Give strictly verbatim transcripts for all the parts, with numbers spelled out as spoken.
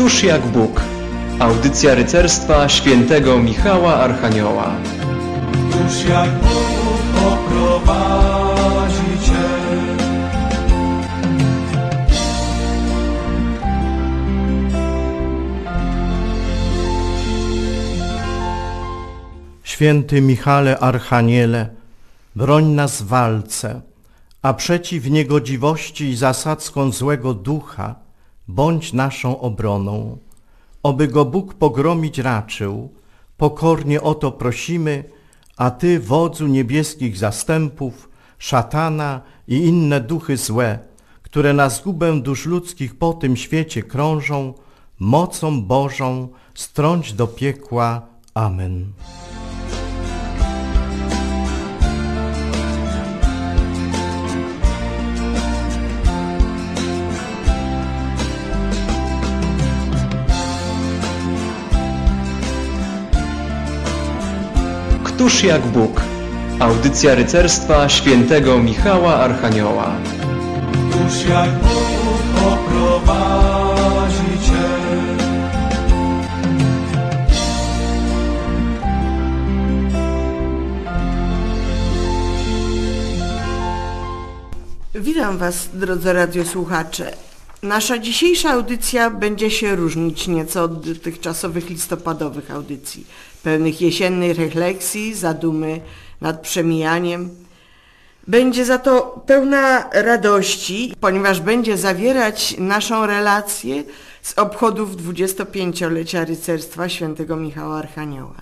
Któż jak Bóg? Audycja rycerstwa świętego Michała Archanioła. Któż jak Bóg poprowadzi Cię? Święty Michale Archaniele, broń nas w walce, a przeciw niegodziwości i zasadzkom złego ducha bądź naszą obroną. Oby go Bóg pogromić raczył, pokornie o to prosimy, a Ty, wodzu niebieskich zastępów, szatana i inne duchy złe, które na zgubę dusz ludzkich po tym świecie krążą, mocą Bożą strąć do piekła. Amen. Któż jak Bóg? Audycja rycerstwa świętego Michała Archanioła. Któż jak Bóg poprowadzi Cię? Witam Was, drodzy radiosłuchacze. Nasza dzisiejsza audycja będzie się różnić nieco od dotychczasowych listopadowych audycji, pełnych jesiennej refleksji, zadumy nad przemijaniem. Będzie za to pełna radości, ponieważ będzie zawierać naszą relację z obchodów dwudziestopięciolecia rycerstwa świętego Michała Archanioła.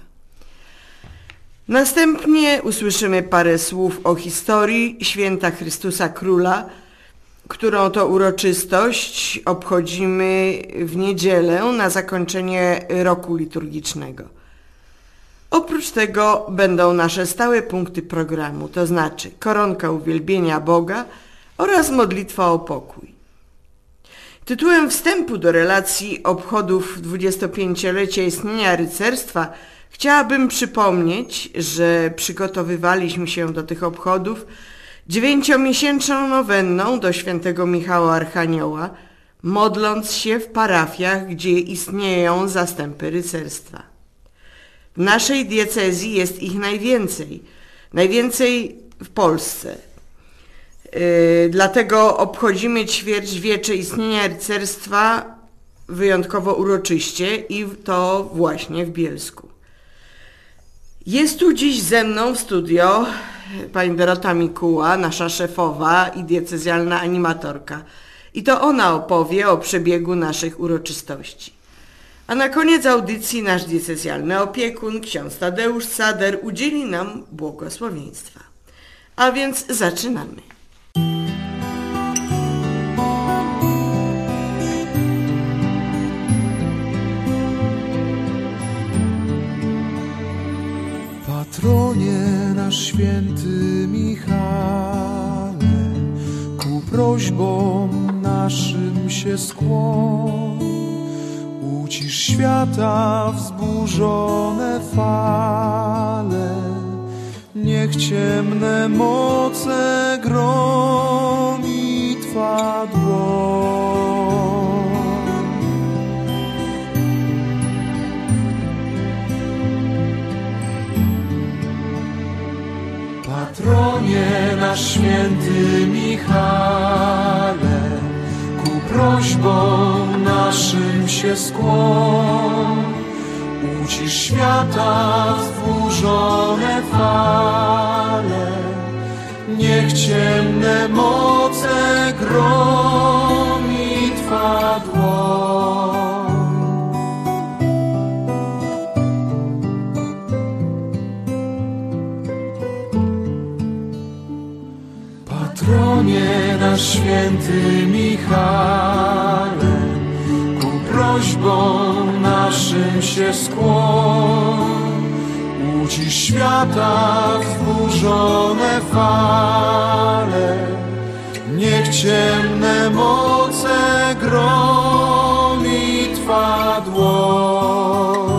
Następnie usłyszymy parę słów o historii święta Chrystusa Króla, którą to uroczystość obchodzimy w niedzielę na zakończenie roku liturgicznego. Oprócz tego będą nasze stałe punkty programu, to znaczy koronka uwielbienia Boga oraz modlitwa o pokój. Tytułem wstępu do relacji obchodów dwudziestopięciolecia istnienia rycerstwa chciałabym przypomnieć, że przygotowywaliśmy się do tych obchodów dziewięciomiesięczną nowenną do świętego Michała Archanioła, modląc się w parafiach, gdzie istnieją zastępy rycerstwa. W naszej diecezji jest ich najwięcej, najwięcej w Polsce. Yy, dlatego obchodzimy ćwierćwiecze istnienia rycerstwa wyjątkowo uroczyście i to właśnie w Bielsku. Jest tu dziś ze mną w studio pani Dorota Mikuła, nasza szefowa i diecezjalna animatorka. I to ona opowie o przebiegu naszych uroczystości. A na koniec audycji nasz diecezjalny opiekun, ksiądz Tadeusz Sader, udzieli nam błogosławieństwa. A więc zaczynamy. Patronie nasz święty Michale, ku prośbom naszym się skłoń. Ucisz świata wzburzone fale, niech ciemne moce gromi Twa dłoń. Patronie nasz święty Michale, ku prośbom naszym się skłoń. Ucisz świata wzburzone fale, niech ciemne moce gromi Twa dłoń. Patronie nasz święty Michale, ku prośbom naszym się skłoń. Ucisz świata wzburzone fale, niech ciemne moce gromi Twa dłoń.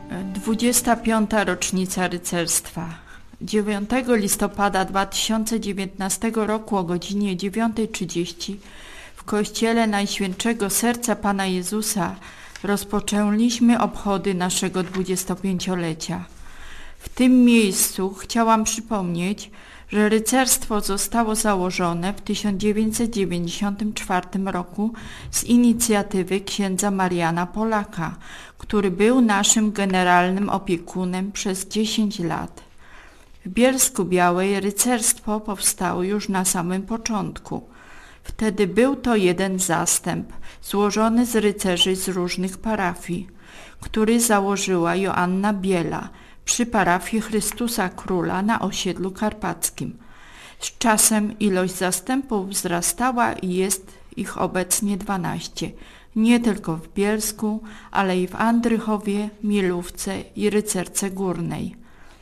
dwudziesta piąta rocznica rycerstwa. dziewiątego listopada dwa tysiące dziewiętnastego roku o godzinie dziewiąta trzydzieści w Kościele Najświętszego Serca Pana Jezusa rozpoczęliśmy obchody naszego dwudziestopięciolecia. W tym miejscu chciałam przypomnieć, że rycerstwo zostało założone w tysiąc dziewięćset dziewięćdziesiątym czwartym roku z inicjatywy księdza Mariana Polaka, który był naszym generalnym opiekunem przez dziesięć lat. W Bielsku-Białej rycerstwo powstało już na samym początku. Wtedy był to jeden zastęp złożony z rycerzy z różnych parafii, który założyła Joanna Biela przy parafii Chrystusa Króla na osiedlu karpackim. Z czasem ilość zastępów wzrastała i jest ich obecnie dwanaście, nie tylko w Bielsku, ale i w Andrychowie, Milówce i Rycerce Górnej.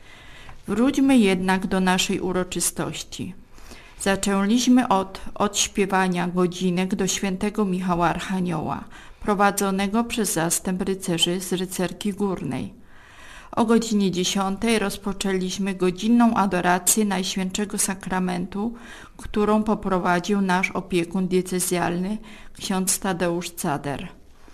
Wróćmy jednak do naszej uroczystości. Zaczęliśmy od odśpiewania godzinek do świętego Michała Archanioła, prowadzonego przez zastęp rycerzy z Rycerki Górnej. O godzinie dziesiątej rozpoczęliśmy godzinną adorację Najświętszego Sakramentu, którą poprowadził nasz opiekun diecezjalny, ksiądz Tadeusz Cader.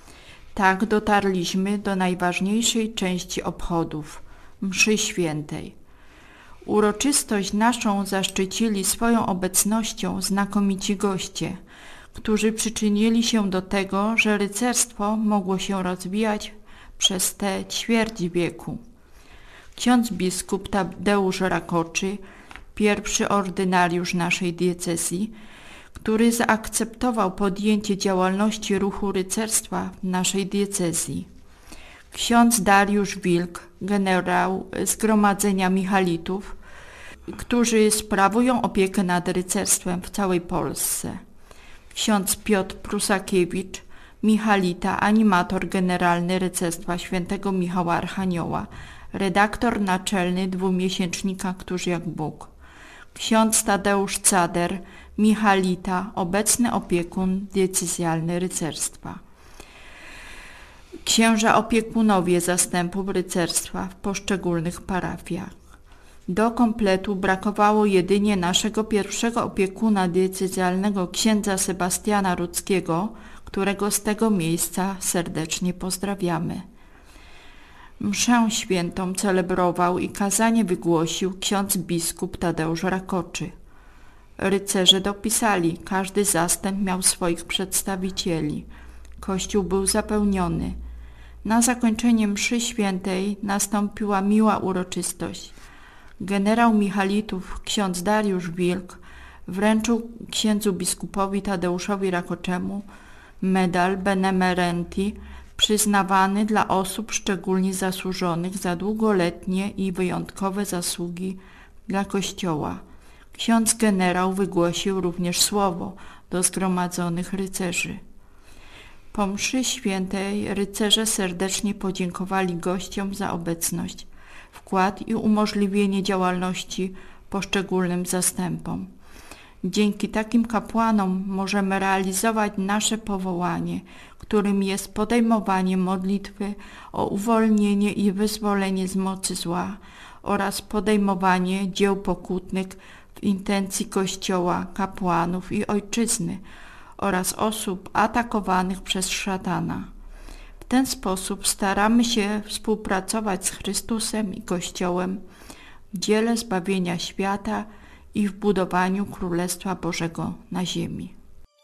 Tak dotarliśmy do najważniejszej części obchodów, mszy świętej. Uroczystość naszą zaszczycili swoją obecnością znakomici goście, którzy przyczynili się do tego, że rycerstwo mogło się rozwijać przez te ćwierć wieku. Ksiądz biskup Tadeusz Rakoczy, pierwszy ordynariusz naszej diecezji, który zaakceptował podjęcie działalności ruchu rycerstwa w naszej diecezji. Ksiądz Dariusz Wilk, generał Zgromadzenia Michalitów, którzy sprawują opiekę nad rycerstwem w całej Polsce. Ksiądz Piotr Prusakiewicz, Michalita, animator generalny rycerstwa świętego Michała Archanioła, redaktor naczelny dwumiesięcznika Któż jak Bóg. Ksiądz Tadeusz Cader, Michalita, obecny opiekun diecezjalny rycerstwa. Księża opiekunowie zastępów rycerstwa w poszczególnych parafiach. Do kompletu brakowało jedynie naszego pierwszego opiekuna diecezjalnego księdza Sebastiana Rudzkiego, którego z tego miejsca serdecznie pozdrawiamy. Mszę świętą celebrował i kazanie wygłosił ksiądz biskup Tadeusz Rakoczy. Rycerze dopisali, każdy zastęp miał swoich przedstawicieli. Kościół był zapełniony. Na zakończenie mszy świętej nastąpiła miła uroczystość. Generał Michalitów, ksiądz Dariusz Wilk, wręczył księdzu biskupowi Tadeuszowi Rakoczemu medal benemerenti przyznawany dla osób szczególnie zasłużonych za długoletnie i wyjątkowe zasługi dla Kościoła. Ksiądz generał wygłosił również słowo do zgromadzonych rycerzy. Po mszy świętej rycerze serdecznie podziękowali gościom za obecność, wkład i umożliwienie działalności poszczególnym zastępom. Dzięki takim kapłanom możemy realizować nasze powołanie, którym jest podejmowanie modlitwy o uwolnienie i wyzwolenie z mocy zła oraz podejmowanie dzieł pokutnych w intencji Kościoła, kapłanów i Ojczyzny oraz osób atakowanych przez szatana. W ten sposób staramy się współpracować z Chrystusem i Kościołem w dziele zbawienia świata i w budowaniu Królestwa Bożego na ziemi.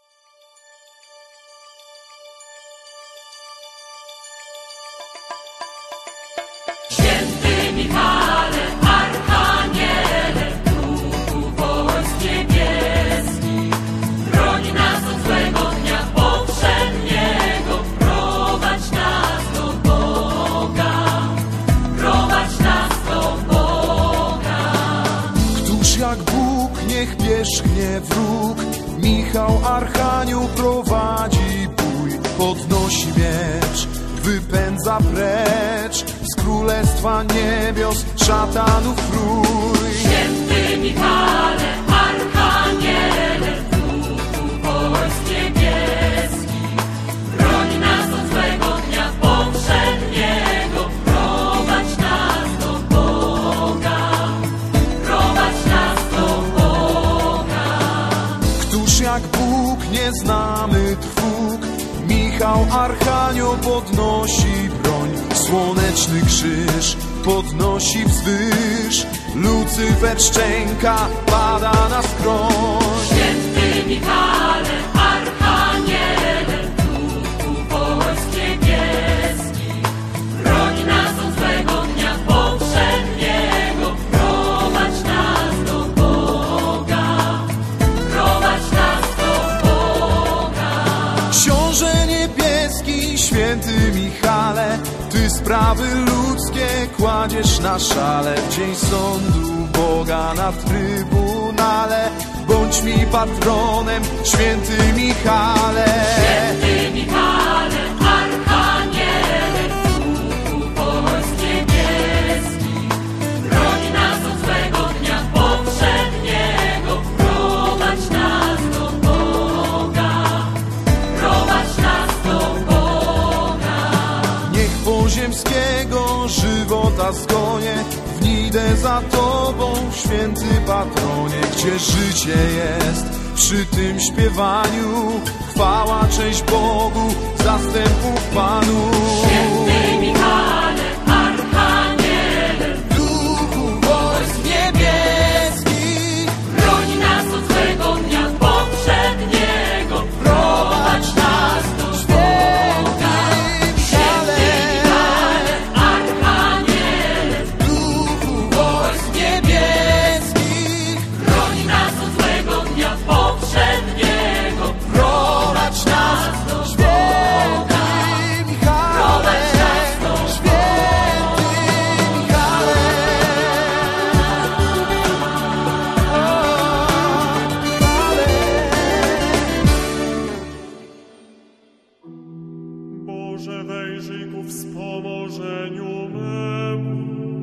Święty Michale, Archaniele, duchu wojsk niebieskich, broń nas od złego dnia poprzedniego, prowadź nas do Boga, prowadź nas do Boga. Któż jak Bóg, niech pierzchnie wróg, Michał Archanioł prowadzi bój, podnosi miecz, wypędza precz z królestwa niebios szatanów rój. Święty Michale, Archaniele, duchu wojsk niebieskich, broń nas od złego dnia poprzedniego, prowadź nie znamy trwóg. Michał Archanioł podnosi broń, słoneczny krzyż podnosi wzwyż. Lucyfer szczęka, pada na skroń. Święty Michale, Archaniele, duchu wojsk niebieskich, broń nas od złego dnia poprzedniego, prowadź nas do Boga, prowadź nas do Boga. Książę niebieski, święty Michale, Ty sprawy ludzkie kładziesz na szale. W dzień sądu Boga na trybunale, bądź mi patronem, święty Michale. Święty Michale, Archaniele, duchu wojsk niebieskich, broń nas od złego dnia poprzedniego, prowadź nas do Boga, prowadź nas do Boga. Niech poziemskiego żywota zgonie, idę za Tobą, święty patronie, gdzie życie jest przy tym śpiewaniu. Chwała, cześć Bogu, zastępów Panu. Święty Michale, Archaniele, duchu wojsk niebieskich, broń nas od złego dnia poprzedniego, prowadź nas do Boga. Święty Michale, Archaniele, duchu wojsk niebieskich, broń nas od złego dnia poprzedniego, prowadź nas do Boga. Michale, święty Michale. Boże, wejrzyj ku wspomożeniu memu.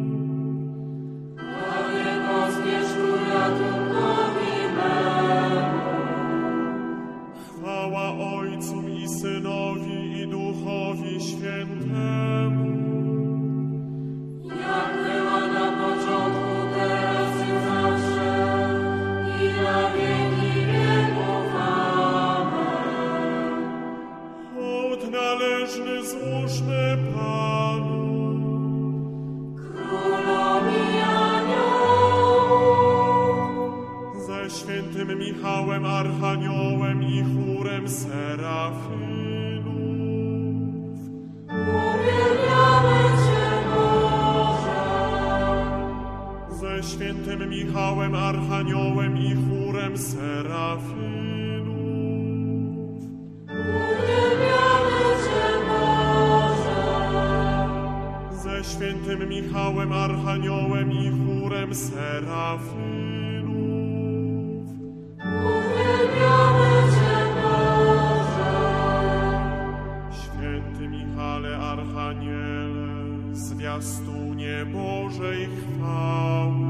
Panie, pospiesz ku ratunkowi memu. Chwała Ojcu i Synowi i Duchowi Świętemu. Jak była na początku, teraz i zawsze, i na wieki wieków. Amen. Hołd należny złóżmy Panu. Królowi aniołów, Ze świętym Michałem Archaniołem i chórem serafinów. uwielbiamy Cię, Boże. Ze świętym Michałem Archaniołem i chórem serafinów. Uwielbiamy Cię, Boże. Ze świętym Michałem Archaniołem i chórem serafinów. Uwielbiamy Cię, Boże. Święty Michale Archaniele, zwiastunie Bożej chwały.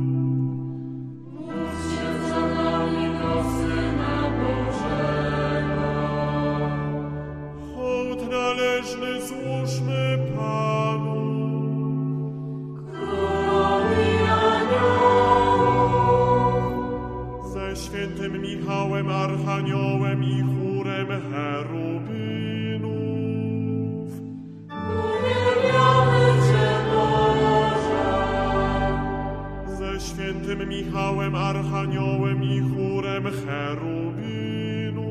Módl się za nami do Syna Bożego. Hołd należny złóżmy Panu. Królowi aniołów, Ze świętym Michałem Archaniołem i chórem cherubinów. uwielbiamy Cię, Boże. Ze świętym Michałem Archaniołem i chórem cherubinów.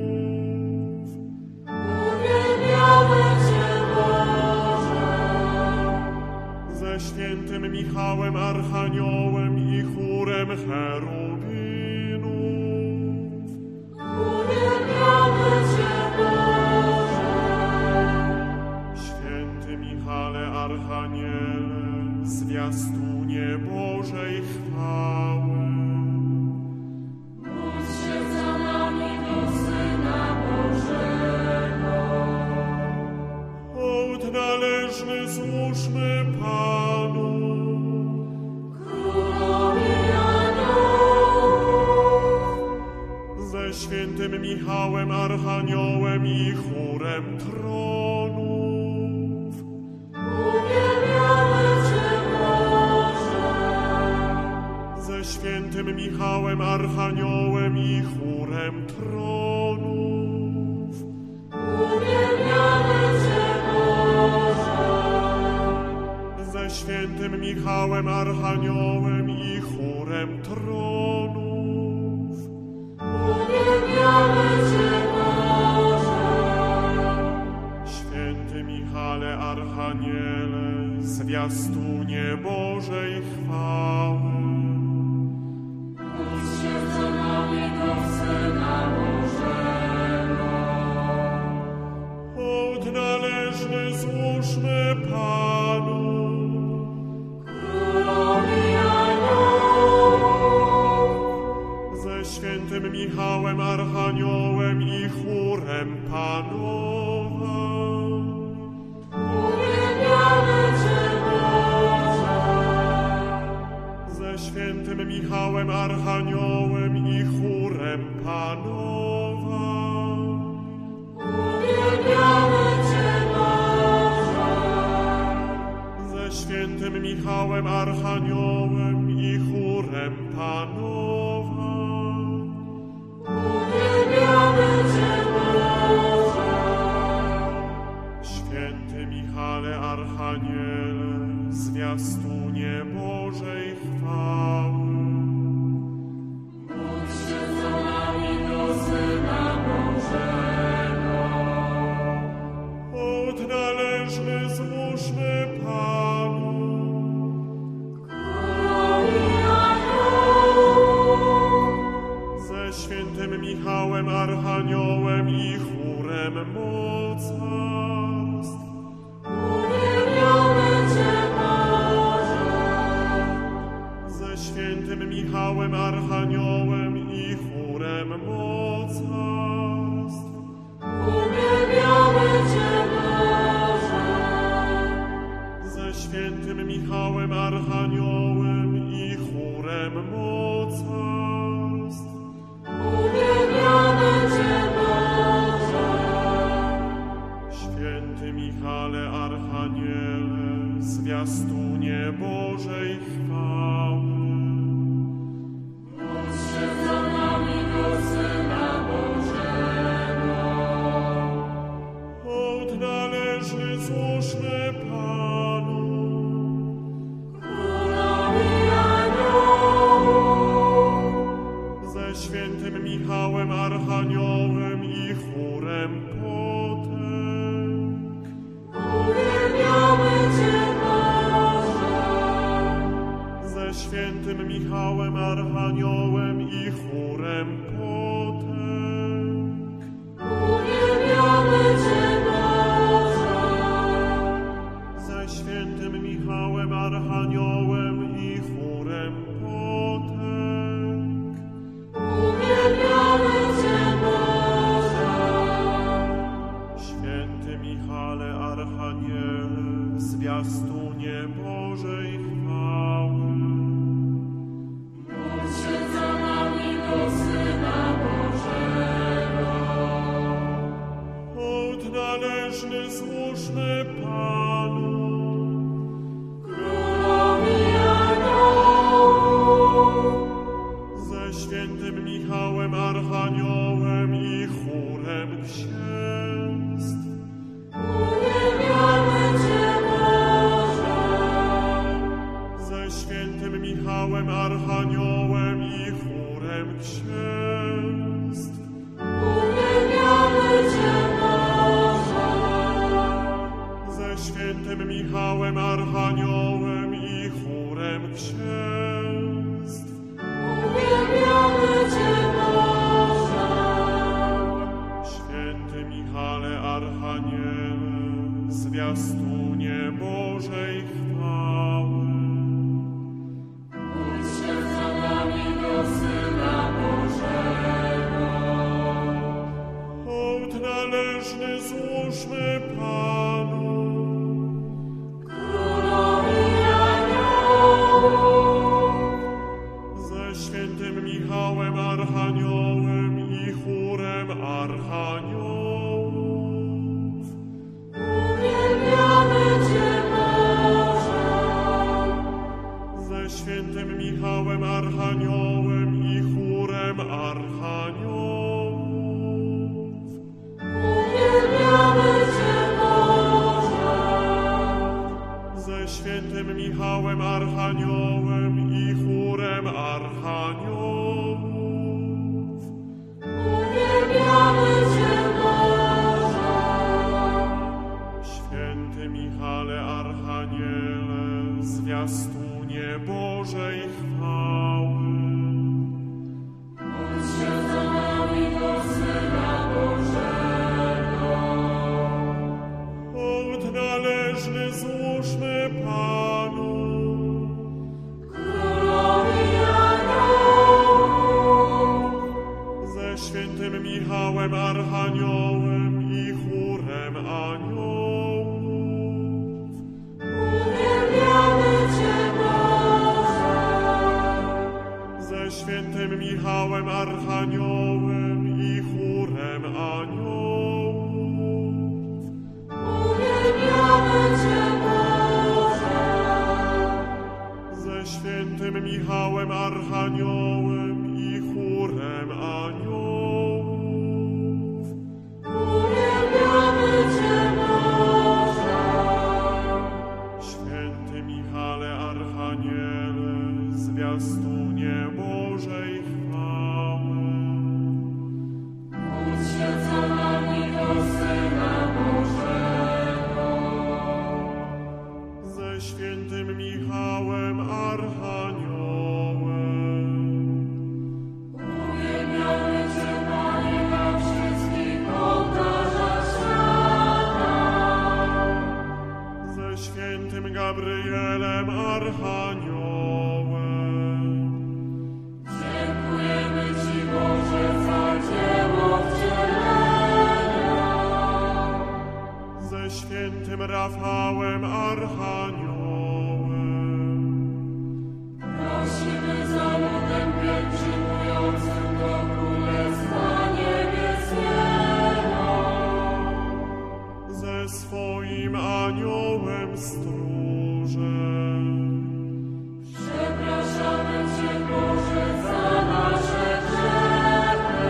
Uwielbiamy Cię, Boże. Ze świętym Michałem Archaniołem i chórem cherubinów. Uwielbiamy Cię, Boże. Święty Michale Archaniele, zwiastunie Bożej chwały. Módl się za nami do Syna Bożego. Hołd należny złóżmy Panu. Królowi aniołów, Ze świętym Michałem Archaniołem i chórem tronów. uwielbiamy Cię, Boże. Ze świętym Michałem Archaniołem i chórem tronów. świętym Michałem Archaniołem i chórem tronów. Uwielbiamy Cię, Boże. Święty Michale Archaniele, zwiastunie Bożej chwały. Módl się za nami do Syna Bożego. Hołd należny złóżmy Panu. Królowi aniołów. Ze świętym Michałem Archaniołem i chórem Panowa. Uwielbiamy Cię, Boże. Ze świętym Michałem Archaniołem i chórem Panowa. Uwielbiamy Cię, Boże. Ze świętym Michałem Archaniołem i chórem Panowa. Uwielbiamy Cię, Boże. Święty Michale Archaniele, zwiastunie Bożej chwały. Módl się za nami do Syna Bożego. Hołd należny złóżmy Panu. Królowi aniołów. Ze świętym Michałem Archaniołem i chórem mocarstw. Uwielbiamy Cię, Boże. Ze świętym Michałem Archaniołem i chórem mocarstw. Uwielbiamy Cię, Boże. Ze świętym Michałem Archaniołem i chórem mocarstw. Uwielbiamy Cię, Boże. Święty Michale Archaniele, zwiastunie Bożej chwały. Módl się za nami do Syna Bożego. Hołd należny złóżmy Panu. Królowi aniołów. Ze świętym Michałem Archaniołem i chórem potęg. Uwielbiamy Cię, Boże. Ze świętym Michałem Archaniołem i chórem potęg. Uwielbiamy Cię, Boże. Ze świętym Michałem Archaniołem i chórem potęg. Uwielbiamy Cię, Boże. Święty Michale Archaniele, zwiastunie Bożej chwały. Módl się za nami do Syna Bożego. Hołd należny złóżmy Panu. Królowi aniołów. Ze świętym Michałem Archaniołem i chórem księstw. Uwielbiamy Cię, Boże. Ze świętym Michałem Archaniołem i chórem księstw. Uwielbiamy Cię, Boże. Ze świętym Michałem Archaniołem i chórem księstw. Uwielbiamy Cię, Boże. Święty Michale Archaniele, zwiastunie Bożej chwały. Módl się za nami do Syna Bożego. Hołd należny złóżmy Panu. Królowi aniołów. Ze świętym Michałem Archaniołem i chórem archaniołów. Uwielbiamy Cię, Boże. Ze świętym Michałem Archaniołem i chórem archaniołów. Uwielbiamy Cię, Boże. Ze świętym świętym Michałem Archaniołem i chórem archaniołów. Uwielbiamy Cię, Boże. Święty Michale Archaniele, zwiastunie Bożej chwały. Módl się za nami do Syna Bożego. Hołd należny złóżmy Panu. Królowi aniołów. Ze świętym Michałem Archaniołem i chórem aniołów. Uwielbiamy Cię, Boże. Ze świętym Michałem Archaniołem i chórem aniołów. Uwielbiamy Cię, Boże. Ze świętym Michałem Archaniołem i chórem aniołów. Uwielbiamy Cię, Boże. Święty Michale Archaniele, zwiastunie Bożej chwały. Módl się za nami do Syna Bożego. Ze świętym Michałem Archaniołem. Uwielbiamy Cię, Panie, na wszystkich ołtarzach świata. Ze świętym Gabrielem Archaniołem. Dziękujemy Ci, Boże, za dzieło wcielenia. Ze świętym Rafałem Archaniołem. Prosimy za ludem pielgrzymującym do Królestwa Niebieskiego. Ze swoim aniołem stróżem. Przepraszamy Cię, Boże, za nasze grzechy.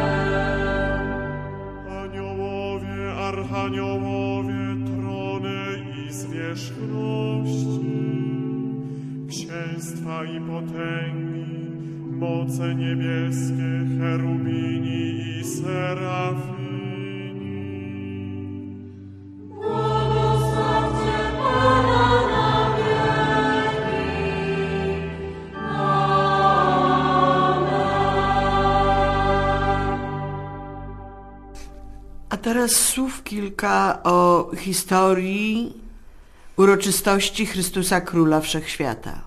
Aniołowie, archaniołowie, trony i zwierzchności, księstwa i potęgi, moce niebieskie, cherubini i serafini. Błogosławcie Pana na wieki. Amen. A teraz słów kilka o historii uroczystości Chrystusa Króla Wszechświata.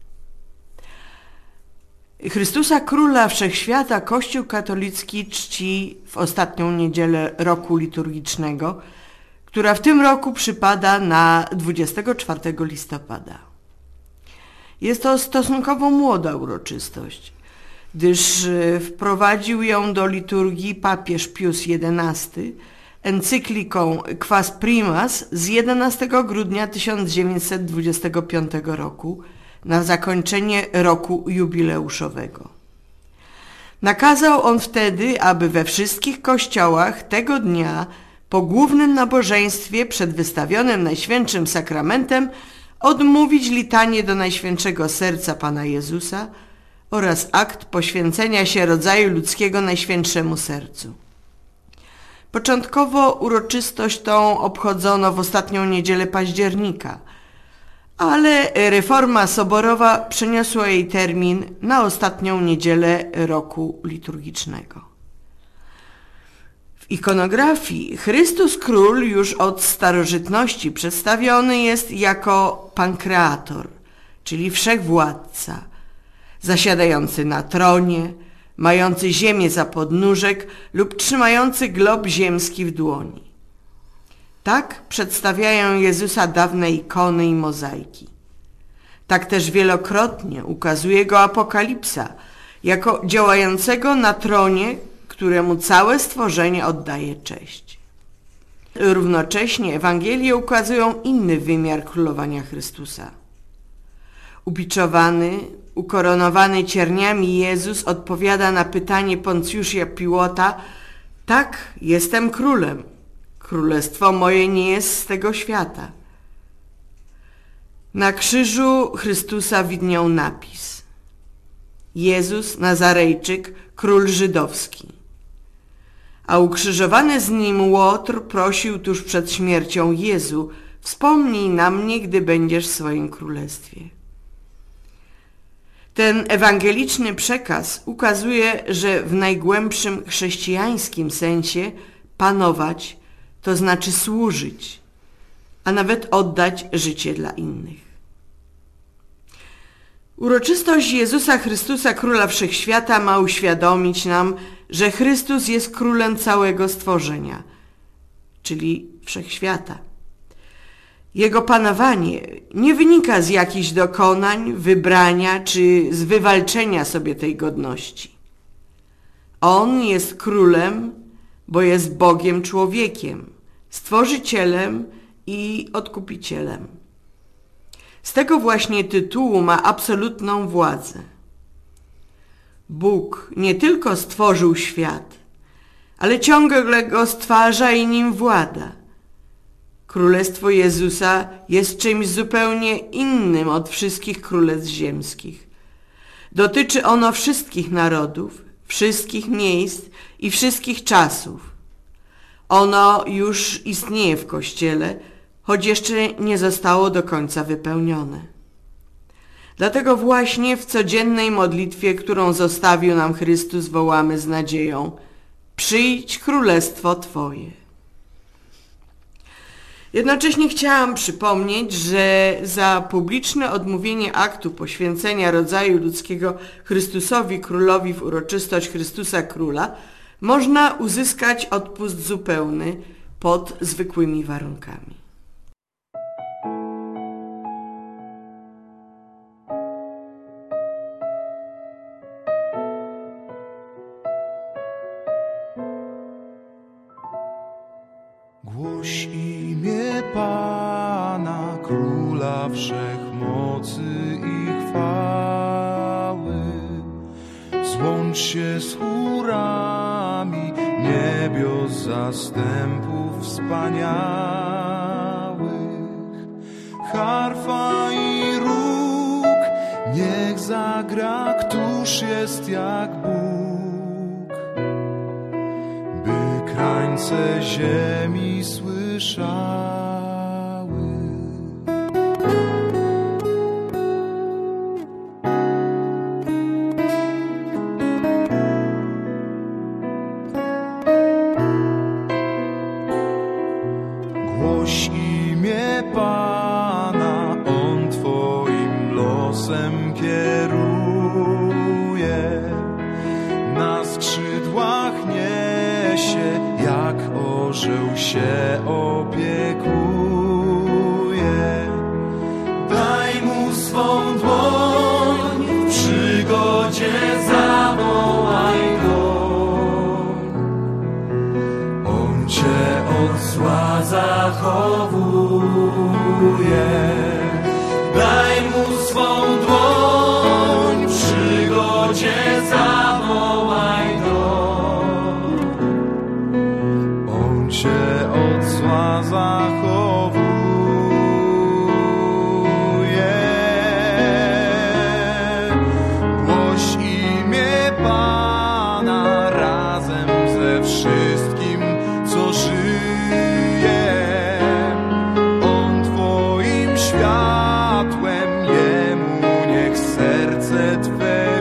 Chrystusa Króla Wszechświata Kościół katolicki czci w ostatnią niedzielę roku liturgicznego, która w tym roku przypada na dwudziestego czwartego listopada. Jest to stosunkowo młoda uroczystość, gdyż wprowadził ją do liturgii papież Pius jedenasty encykliką Quas Primas z jedenastego grudnia tysiąc dziewięćset dwudziestego piątego roku na zakończenie roku jubileuszowego. Nakazał on wtedy, aby we wszystkich kościołach tego dnia po głównym nabożeństwie przed wystawionym Najświętszym Sakramentem odmówić litanię do Najświętszego Serca Pana Jezusa oraz akt poświęcenia się rodzaju ludzkiego Najświętszemu Sercu. Początkowo uroczystość tą obchodzono w ostatnią niedzielę października, ale reforma soborowa przeniosła jej termin na ostatnią niedzielę roku liturgicznego. W ikonografii Chrystus Król już od starożytności przedstawiony jest jako pankreator, czyli wszechwładca, zasiadający na tronie, mający ziemię za podnóżek lub trzymający glob ziemski w dłoni. Tak przedstawiają Jezusa dawne ikony i mozaiki. Tak też wielokrotnie ukazuje go Apokalipsa jako działającego na tronie, któremu całe stworzenie oddaje cześć. Równocześnie Ewangelie ukazują inny wymiar królowania Chrystusa. Ubiczowany, ukoronowany cierniami Jezus odpowiada na pytanie Poncjusza Piłota: tak, jestem królem. Królestwo moje nie jest z tego świata. Na krzyżu Chrystusa widniał napis: Jezus Nazarejczyk, król żydowski. A ukrzyżowany z nim Łotr prosił tuż przed śmiercią: Jezu, wspomnij na mnie, gdy będziesz w swoim królestwie. Ten ewangeliczny przekaz ukazuje, że w najgłębszym chrześcijańskim sensie panować to znaczy służyć, a nawet oddać życie dla innych. Uroczystość Jezusa Chrystusa, Króla Wszechświata, ma uświadomić nam, że Chrystus jest królem całego stworzenia, czyli wszechświata. Jego panowanie nie wynika z jakichś dokonań, wybrania czy z wywalczenia sobie tej godności. On jest królem, bo jest Bogiem człowiekiem, stworzycielem i odkupicielem. Z tego właśnie tytułu ma absolutną władzę. Bóg nie tylko stworzył świat, ale ciągle go stwarza i nim włada. Królestwo Jezusa jest czymś zupełnie innym od wszystkich królestw ziemskich. Dotyczy ono wszystkich narodów, wszystkich miejsc i wszystkich czasów. Ono już istnieje w Kościele, choć jeszcze nie zostało do końca wypełnione. Dlatego właśnie w codziennej modlitwie, którą zostawił nam Chrystus, wołamy z nadzieją: przyjdź królestwo Twoje. Jednocześnie chciałam przypomnieć, że za publiczne odmówienie aktu poświęcenia rodzaju ludzkiego Chrystusowi Królowi w uroczystość Chrystusa Króla można uzyskać odpust zupełny pod zwykłymi warunkami. Głoś imię Pana, Króla Wszechmocy i chwały. Złącz się z chórami niebios zastępów wspaniałych. Harfa i róg niech zagra, któż jest jak Bóg, by krańce ziemi słyszały. Głoś imię Pana, On Twoim losem kieruje, na skrzydłach niesie, jak orzeł się opiekuje. Daj mu swą dłoń, w przygodzie zawołaj go. On cię od zła zachowuje. Daj mu swą dłoń, w przygodzie zawołaj go. On cię od zła zachowuje. Głoś imię Pana razem ze wszystkim, co żyje. On Twoim światłem, Jemu niech serce Twe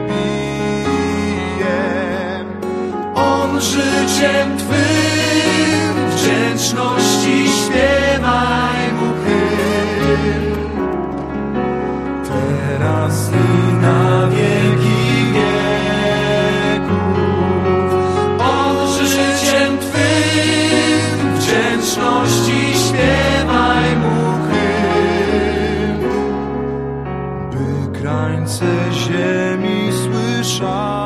bije. On życiem Twym wdzięczności śpiewaj Mu hymn, teraz i na wieki wieków. On życiem Twym wdzięczności śpiewaj Mu hymn, by krańce ziemi słyszały.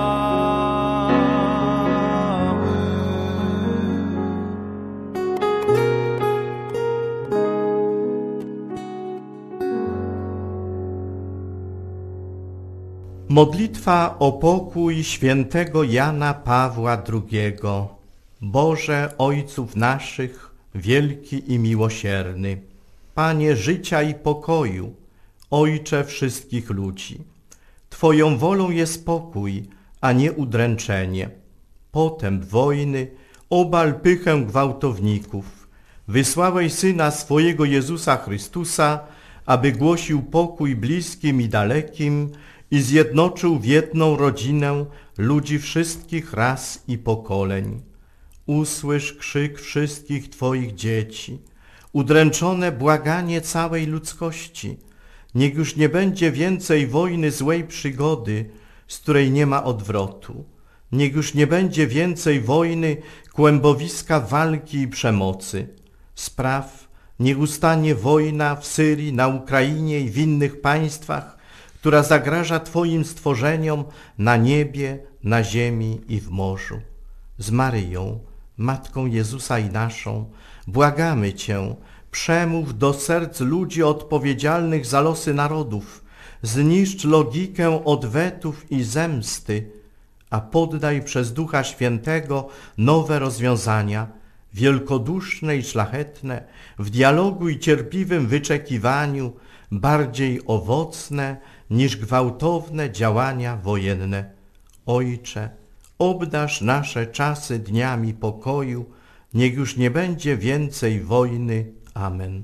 Modlitwa o pokój świętego Jana Pawła drugiego. Boże Ojców naszych, wielki i miłosierny, Panie życia i pokoju, Ojcze wszystkich ludzi. Twoją wolą jest pokój, a nie udręczenie. Potęp wojny, obal pychę gwałtowników. Wysłałeś Syna swojego Jezusa Chrystusa, aby głosił pokój bliskim i dalekim i zjednoczył w jedną rodzinę ludzi wszystkich ras i pokoleń. Usłysz krzyk wszystkich Twoich dzieci, udręczone błaganie całej ludzkości. Niech już nie będzie więcej wojny złej przygody, z której nie ma odwrotu. Niech już nie będzie więcej wojny, kłębowiska walki i przemocy. Spraw, niech ustanie wojna w Syrii, na Ukrainie i w innych państwach, która zagraża Twoim stworzeniom na niebie, na ziemi i w morzu. Z Maryją, Matką Jezusa i naszą, błagamy Cię, przemów do serc ludzi odpowiedzialnych za losy narodów, zniszcz logikę odwetów i zemsty, a poddaj przez Ducha Świętego nowe rozwiązania, wielkoduszne i szlachetne, w dialogu i cierpliwym wyczekiwaniu, bardziej owocne niż gwałtowne działania wojenne. Ojcze, obdarz nasze czasy dniami pokoju, niech już nie będzie więcej wojny. Amen.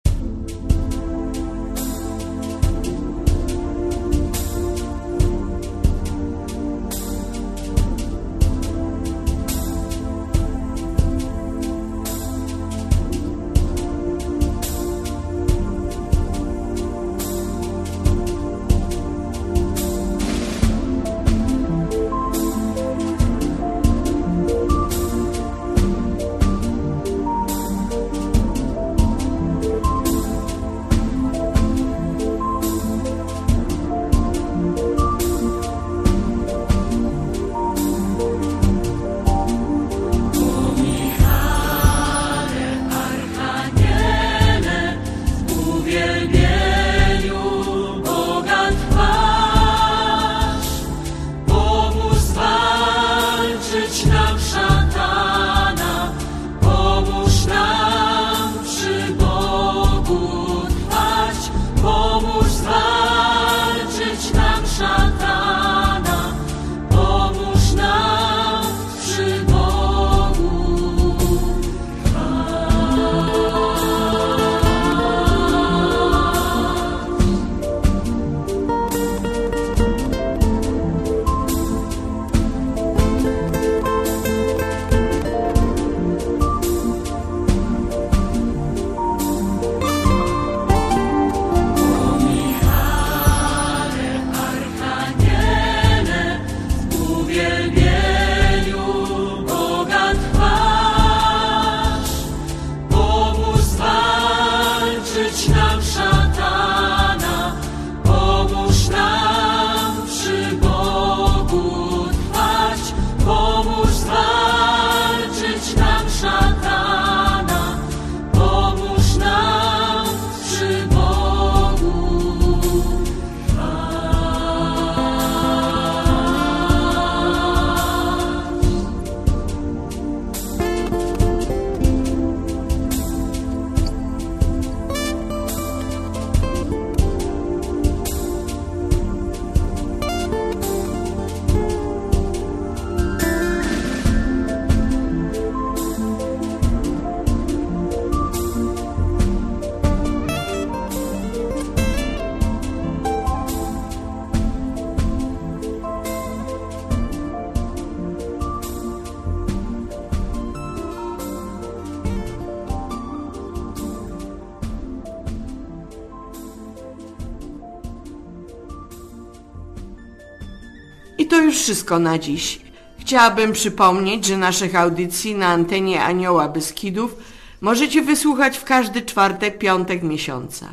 I to już wszystko na dziś. Chciałabym przypomnieć, że naszych audycji na antenie Anioła Beskidów możecie wysłuchać w każdy czwartek, piątek miesiąca.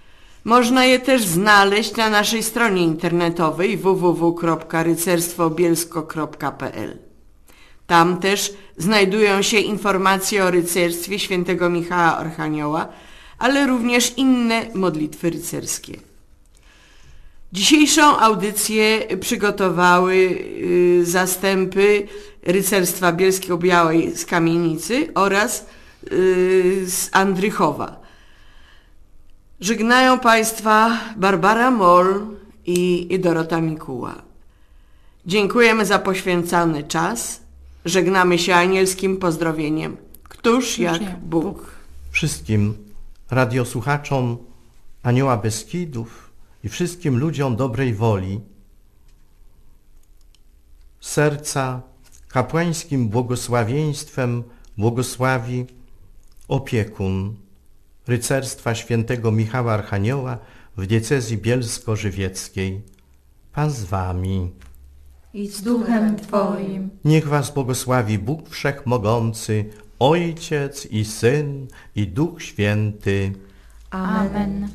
Można je też znaleźć na naszej stronie internetowej w w w kropka rycerstwo bielsko kropka p l. Tam też znajdują się informacje o rycerstwie świętego Michała Archanioła, ale również inne modlitwy rycerskie. Dzisiejszą audycję przygotowały zastępy Rycerstwa Bielsko-Białej z Kamienicy oraz z Andrychowa. Żegnają Państwa Barbara Moll i Dorota Mikuła. Dziękujemy za poświęcony czas. Żegnamy się anielskim pozdrowieniem. Któż jak Bóg. Wszystkim radiosłuchaczom Anioła Beskidów i wszystkim ludziom dobrej woli serca kapłańskim błogosławieństwem błogosławi opiekun rycerstwa świętego Michała Archanioła w diecezji bielsko-żywieckiej. Pan z wami. I z duchem Twoim. Niech was błogosławi Bóg Wszechmogący, Ojciec i Syn i Duch Święty. Amen.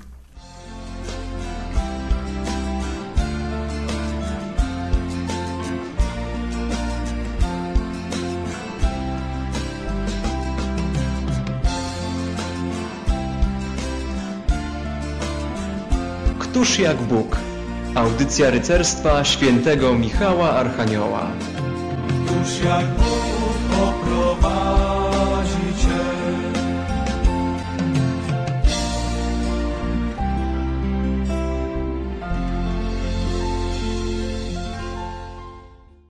Któż jak Bóg? Audycja rycerstwa świętego Michała Archanioła. Któż jak Bóg poprowadzi.